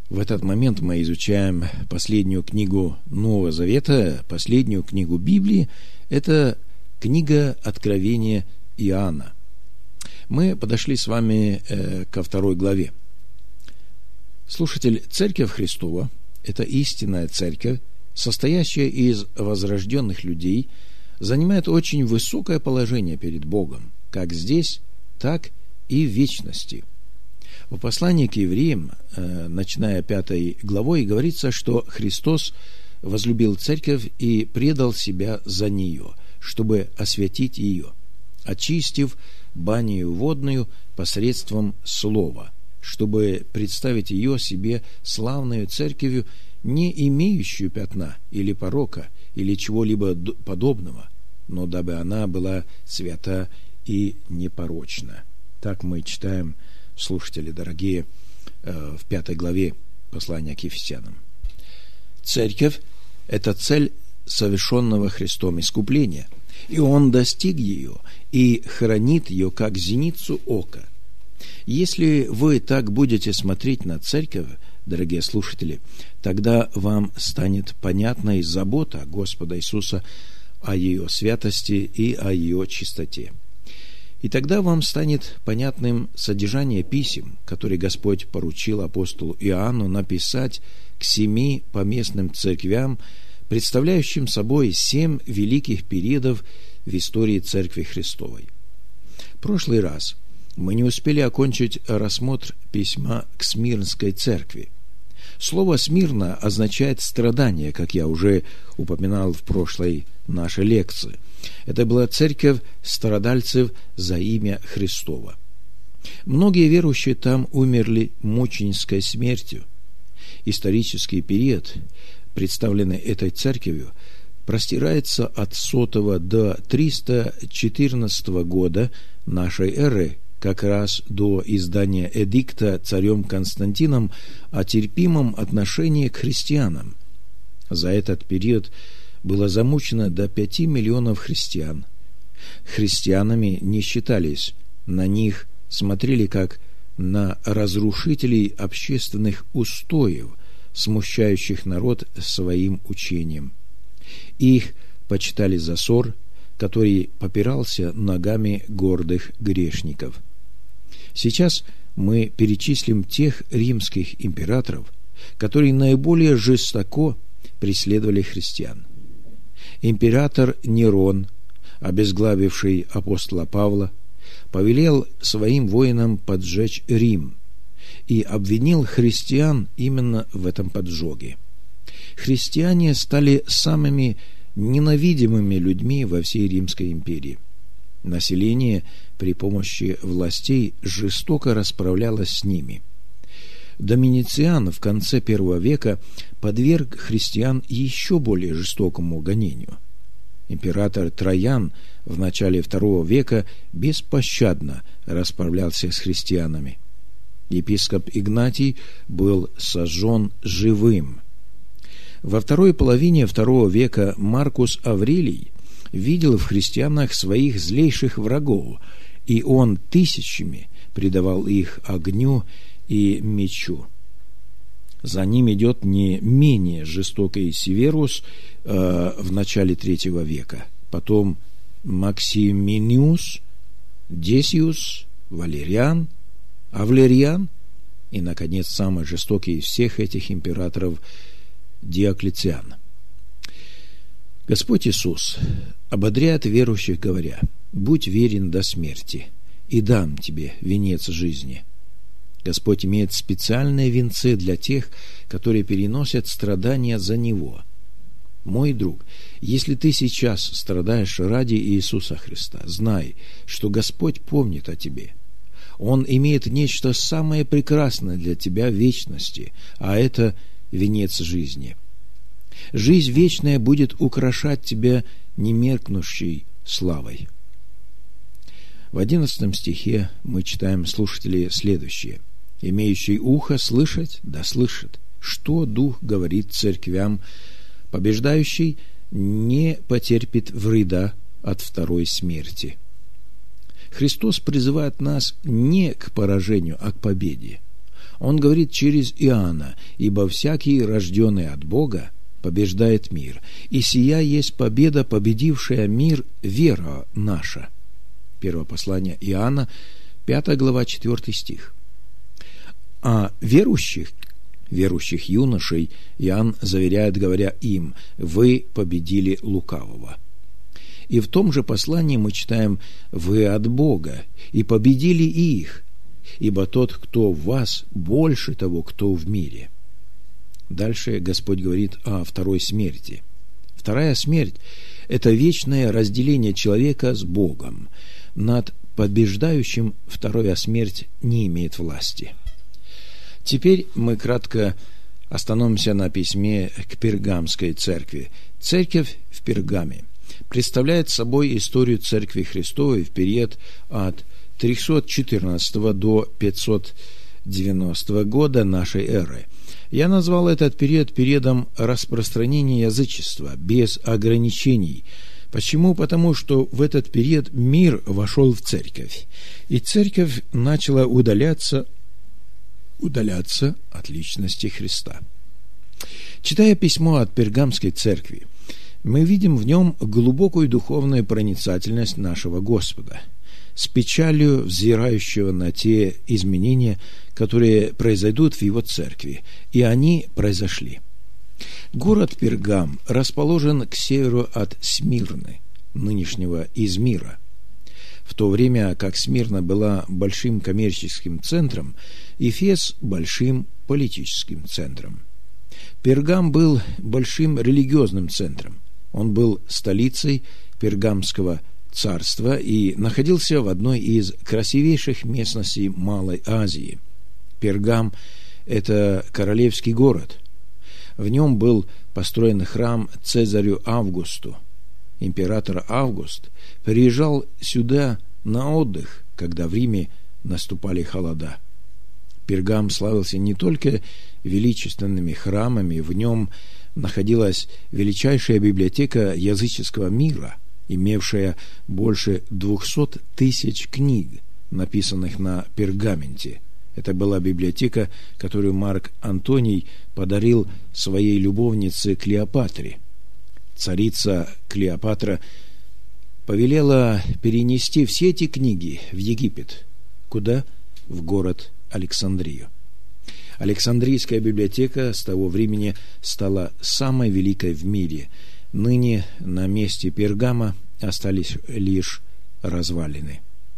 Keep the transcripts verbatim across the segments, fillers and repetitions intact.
В этот момент мы изучаем последнюю книгу Нового Завета, последнюю книгу Библии. Это книга Откровения Иоанна. Мы подошли с вами э, ко второй главе. Слушатель, Церковь Христова – это истинная церковь, состоящая из возрожденных людей, занимает очень высокое положение перед Богом, как здесь, так и в вечности. В послании к евреям, э, начиная пятой главой, говорится, что Христос возлюбил церковь и предал себя за нее, чтобы освятить ее, очистив банию водную посредством слова, чтобы представить ее себе славную церковью, не имеющую пятна или порока, или чего-либо подобного, но дабы она была свята и непорочна. Так мы читаем, слушатели дорогие, в пятой главе послания к Ефесянам. Церковь – это цель совершенного Христом искупления, и Он достиг ее и хранит ее как зеницу ока. Если вы так будете смотреть на церковь, дорогие слушатели, тогда вам станет понятна и забота Господа Иисуса о ее святости и о ее чистоте. И тогда вам станет понятным содержание писем, которые Господь поручил апостолу Иоанну написать к семи поместным церквям, представляющим собой семь великих периодов в истории Церкви Христовой. В прошлый раз мы не успели окончить рассмотр письма к Смирнской церкви. Слово «Смирна» означает «страдание», как я уже упоминал в прошлой нашей лекции. Это была церковь страдальцев за имя Христово. Многие верующие там умерли мученической смертью. Исторический период, представленный этой церковью, простирается от сотого до триста четырнадцатого года нашей эры, как раз до издания эдикта царем Константином о терпимом отношении к христианам. За этот период было замучено до пяти миллионов христиан. Христианами не считались, на них смотрели как на разрушителей общественных устоев, смущающих народ своим учением. Их почитали за ссор, который попирался ногами гордых грешников. Сейчас мы перечислим тех римских императоров, которые наиболее жестоко преследовали христиан. Император Нерон, обезглавивший апостола Павла, повелел своим воинам поджечь Рим и обвинил христиан именно в этом поджоге. Христиане стали самыми ненавидимыми людьми во всей Римской империи. Население при помощи властей жестоко расправлялось с ними. Домициан в конце первого века подверг христиан еще более жестокому гонению. Император Троян в начале второго века беспощадно расправлялся с христианами. Епископ Игнатий был сожжен живым. Во второй половине второго века Маркус Аврелий видел в христианах своих злейших врагов, и он тысячами предавал их огню и мечу. За ним идет не менее жестокий Северус э, в начале третьего века, потом Максиминиус, Десиус, Валериан, Авлериан и, наконец, самый жестокий из всех этих императоров Диоклетиан. Господь Иисус ободряет верующих, говоря: «Будь верен до смерти, и дам тебе венец жизни». Господь имеет специальные венцы для тех, которые переносят страдания за Него. Мой друг, если ты сейчас страдаешь ради Иисуса Христа, знай, что Господь помнит о тебе. Он имеет нечто самое прекрасное для тебя в вечности, а это венец жизни. Жизнь вечная будет украшать тебя немеркнущей славой. В одиннадцатом стихе мы читаем, слушатели, следующее: «Имеющий ухо слышать, да слышит, что Дух говорит церквям, побеждающий не потерпит вреда от второй смерти». Христос призывает нас не к поражению, а к победе. Он говорит через Иоанна: «Ибо всякий, рожденный от Бога, побеждает мир, и сия есть победа, победившая мир, вера наша». Первое послание Иоанна, пятая глава, четвертый стих. А верующих, верующих юношей Иоанн заверяет, говоря им: «Вы победили лукавого». И в том же послании мы читаем: «Вы от Бога, и победили их, ибо тот, кто в вас, больше того, кто в мире». Дальше Господь говорит о второй смерти. Вторая смерть – это вечное разделение человека с Богом. Над побеждающим вторая смерть не имеет власти. Теперь мы кратко остановимся на письме к Пергамской церкви. Церковь в Пергаме представляет собой историю Церкви Христовой в период от триста четырнадцатого до пятьсот девяностого года нашей эры. Я назвал этот период периодом распространения язычества без ограничений. Почему? Потому что в этот период мир вошел в церковь, и церковь начала удаляться, удаляться от личности Христа. Читая письмо от Пергамской церкви, мы видим в нем глубокую духовную проницательность нашего Господа, с печалью взирающего на те изменения, которые произойдут в его церкви, и они произошли. Город Пергам расположен к северу от Смирны, нынешнего Измира. В то время как Смирна была большим коммерческим центром, Эфес – большим политическим центром. Пергам был большим религиозным центром. Он был столицей Пергамского царства и находился в одной из красивейших местностей Малой Азии. Пергам – это королевский город. В нем был построен храм Цезарю Августу. Император Август приезжал сюда на отдых, когда в Риме наступали холода. Пергам славился не только величественными храмами, в нем находилась величайшая библиотека языческого мира, имевшая больше двухсот тысяч книг, написанных на пергаменте. Это была библиотека, которую Марк Антоний подарил своей любовнице Клеопатре. Царица Клеопатра повелела перенести все эти книги в Египет. Куда? В город Александрию. Александрийская библиотека с того времени стала самой великой в мире. Ныне на месте Пергама остались лишь развалины.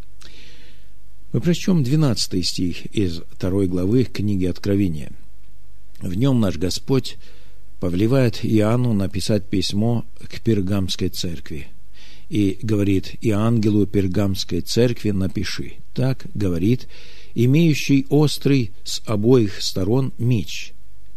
Мы прочтем двенадцатый стих из второй главы книги Откровения. В нем наш Господь повелевает Иоанну написать письмо к Пергамской церкви и говорит: «И ангелу Пергамской церкви напиши, так говорит имеющий острый с обоих сторон меч».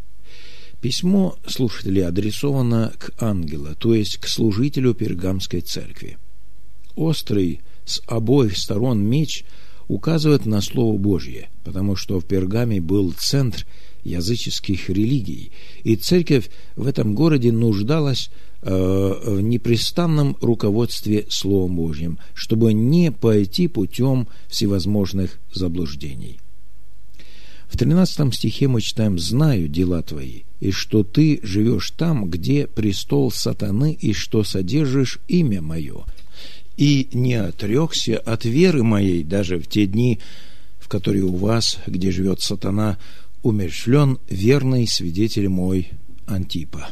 Письмо слушателей адресовано к ангелу, то есть к служителю Пергамской церкви. Острый с обоих сторон меч указывает на Слово Божье, потому что в Пергаме был центр языческих религий, и церковь в этом городе нуждалась э, в непрестанном руководстве Словом Божьим, чтобы не пойти путем всевозможных заблуждений. В тринадцатом стихе мы читаем: «Знаю дела твои, и что ты живешь там, где престол сатаны, и что содержишь имя мое, и не отрекся от веры моей даже в те дни, в которые у вас, где живет сатана, умерщвлен верный свидетель мой Антипа».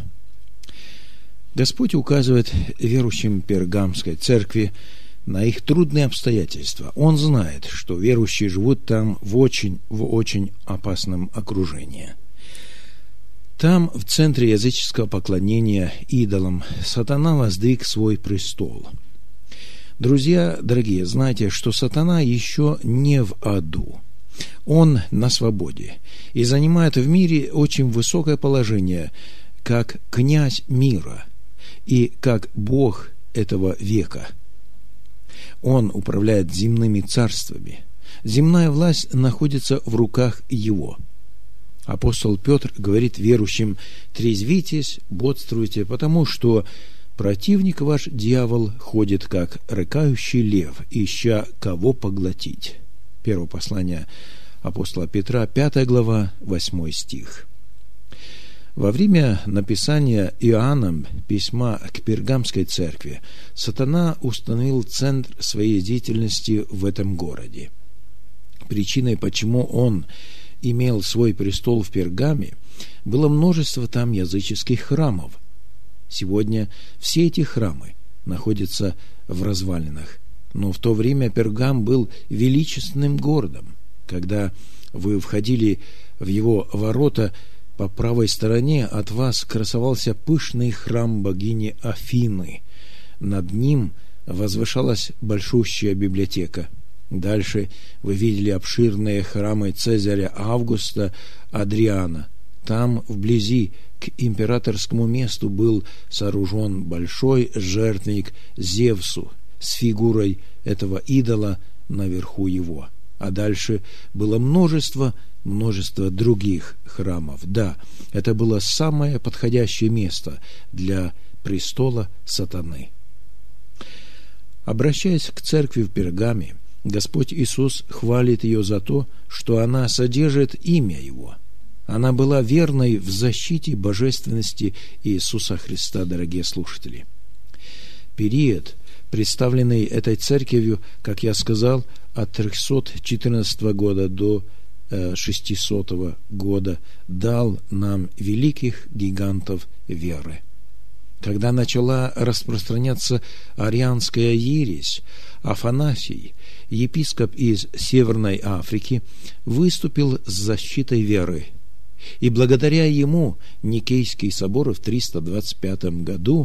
Господь указывает верующим Пергамской церкви на их трудные обстоятельства. Он знает, что верующие живут там в очень, в очень опасном окружении. Там, в центре языческого поклонения идолам, сатана воздвиг свой престол. Друзья дорогие, знайте, что сатана еще не в аду. Он на свободе и занимает в мире очень высокое положение, как князь мира и как Бог этого века. Он управляет земными царствами. Земная власть находится в руках его. Апостол Петр говорит верующим: «Трезвитесь, бодрствуйте, потому что противник ваш, дьявол, ходит, как рыкающий лев, ища кого поглотить». Первое послание апостола Петра, пятая глава, восьмой стих. Во время написания Иоанном письма к Пергамской церкви сатана установил центр своей деятельности в этом городе. Причиной, почему он имел свой престол в Пергаме, было множество там языческих храмов. Сегодня все эти храмы находятся в развалинах, но в то время Пергам был величественным городом. Когда вы входили в его ворота, по правой стороне от вас красовался пышный храм богини Афины. Над ним возвышалась большущая библиотека. Дальше вы видели обширные храмы Цезаря Августа, Адриана. Там, вблизи к императорскому месту, был сооружен большой жертвенник Зевсу с фигурой этого идола наверху его. А дальше было множество, множество других храмов. Да, это было самое подходящее место для престола сатаны. Обращаясь к церкви в Пергаме, Господь Иисус хвалит ее за то, что она содержит имя Его. Она была верной в защите божественности Иисуса Христа, дорогие слушатели. Период, представленный этой церковью, как я сказал, от трехсот четырнадцатого года до шестисотого года, дал нам великих гигантов веры. Когда начала распространяться арианская ересь, Афанасий, епископ из Северной Африки, выступил с защитой веры. И благодаря ему Никейский собор в триста двадцать пятом году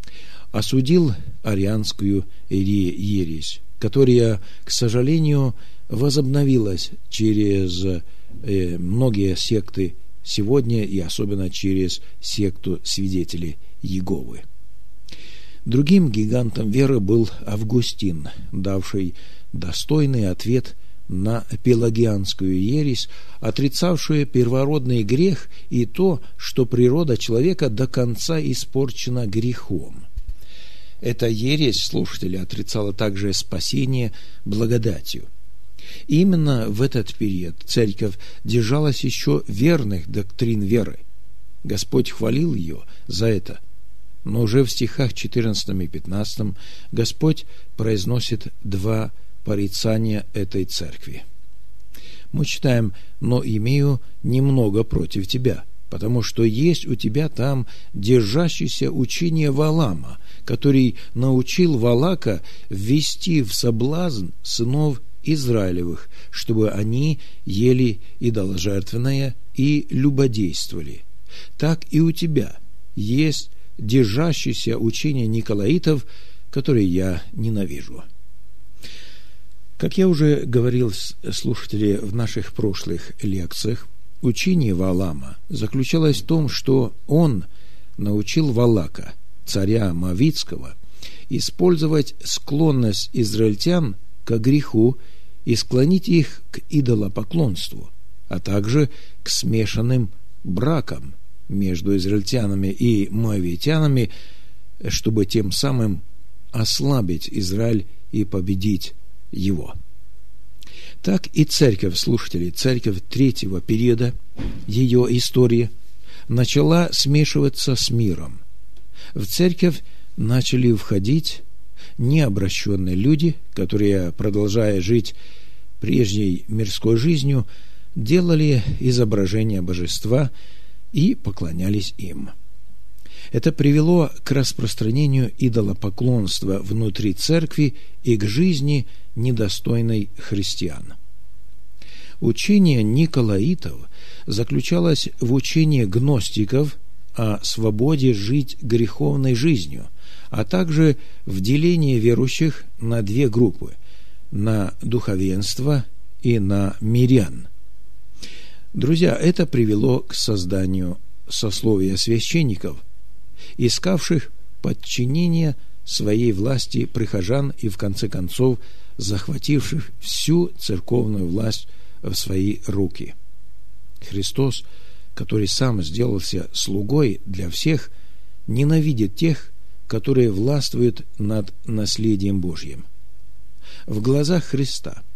осудил арианскую ересь, которая, к сожалению, возобновилась через э, многие секты сегодня, и особенно через секту свидетелей Иеговы. Другим гигантом веры был Августин, давший достойный ответ на пелагианскую ересь, отрицавшую первородный грех и то, что природа человека до конца испорчена грехом. Эта ересь, слушатели, отрицала также спасение благодатью. Именно в этот период церковь держалась еще верных доктрин веры. Господь хвалил ее за это. Но уже в стихах четырнадцатом и пятнадцатом Господь произносит два порицания этой церкви. Мы читаем: «Но имею немного против тебя, потому что есть у тебя там держащееся учение Валаама, который научил Валака ввести в соблазн сынов Израилевых, чтобы они ели идоложертвенное и любодействовали. Так и у тебя есть держащееся учение Николаитов, которое я ненавижу». Как я уже говорил, слушатели, в наших прошлых лекциях, учение Валаама заключалось в том, что он научил Валака, царя Моавитского, использовать склонность израильтян к греху и склонить их к идолопоклонству, а также к смешанным бракам между израильтянами и моавитянами, чтобы тем самым ослабить Израиль и победить его. Так и церковь, слушатели, церковь третьего периода ее истории начала смешиваться с миром. В церковь начали входить необращенные люди, которые, продолжая жить прежней мирской жизнью, делали изображения божества и поклонялись им. Это привело к распространению идолопоклонства внутри церкви и к жизни, недостойной христиан. Учение Николаитов заключалось в учении гностиков о свободе жить греховной жизнью, а также в делении верующих на две группы – на духовенство и на мирян. Друзья, это привело к созданию сословия священников, искавших подчинение своей власти прихожан и, в конце концов, захвативших всю церковную власть в свои руки. Христос, который сам сделался слугой для всех, ненавидит тех, которые властвуют над наследием Божьим. В глазах Христа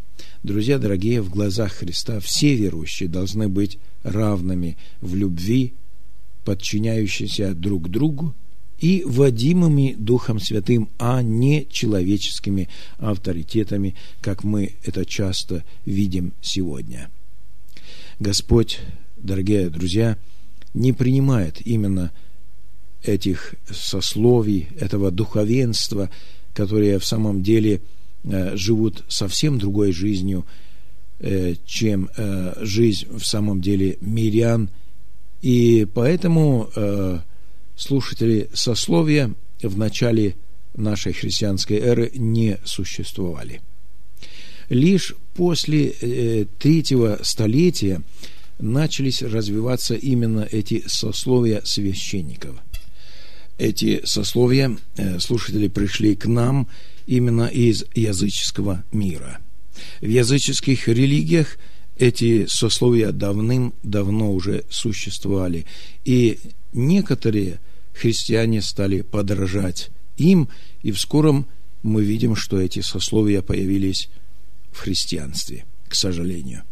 Друзья дорогие, в глазах Христа все верующие должны быть равными в любви, подчиняющиеся друг другу и водимыми Духом Святым, а не человеческими авторитетами, как мы это часто видим сегодня. Господь, дорогие друзья, не принимает именно этих сословий, этого духовенства, которые в самом деле э, живут совсем другой жизнью, э, чем э, жизнь в самом деле мирян. И поэтому э, слушатели сословия в начале нашей христианской эры не существовали. Лишь после э, третьего столетия начались развиваться именно эти сословия священников. Эти сословия, э, слушатели, пришли к нам именно из языческого мира. В языческих религиях эти сословия давным-давно уже существовали, и некоторые христиане стали подражать им, и в скором мы видим, что эти сословия появились в христианстве, к сожалению.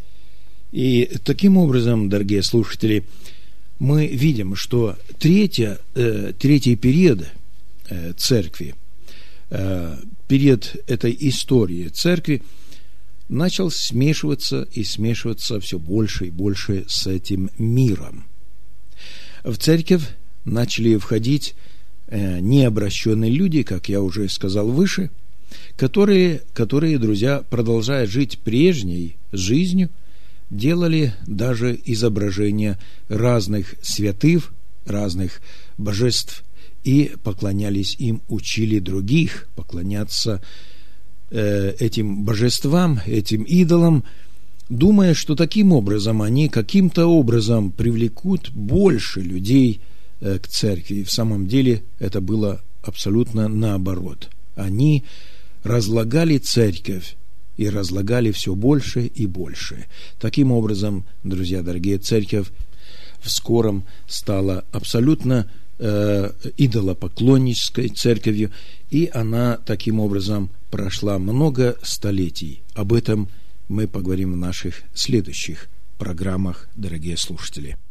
И таким образом, дорогие слушатели, мы видим, что третья, э, третий период э, церкви, э, период этой истории церкви, начал смешиваться и смешиваться все больше и больше с этим миром. В церковь начали входить э, необращенные люди, как я уже сказал выше, которые, которые, друзья, продолжая жить прежней жизнью, делали даже изображения разных святых, разных божеств, и поклонялись им, учили других поклоняться э, этим божествам, этим идолам, думая, что таким образом они каким-то образом привлекут больше людей э, к церкви. И в самом деле это было абсолютно наоборот. Они разлагали церковь, и разлагали все больше и больше. Таким образом, друзья дорогие, церковь в скором стала абсолютно э, идолопоклоннической церковью, и она таким образом прошла много столетий. Об этом мы поговорим в наших следующих программах, дорогие слушатели.